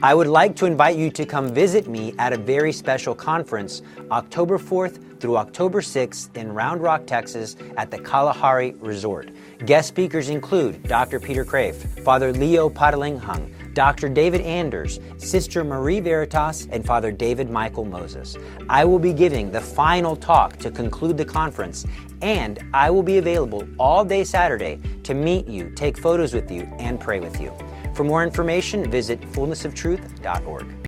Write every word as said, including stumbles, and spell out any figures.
I would like to invite you to come visit me at a very special conference, October fourth through October sixth in Round Rock, Texas at the Kalahari Resort. Guest speakers include Doctor Peter Crave, Father Leo Padalinghung, Doctor David Anders, Sister Marie Veritas, and Father David Michael Moses. I will be giving the final talk to conclude the conference, and I will be available all day Saturday to meet you, take photos with you, and pray with you. For more information, visit fullness of truth dot org.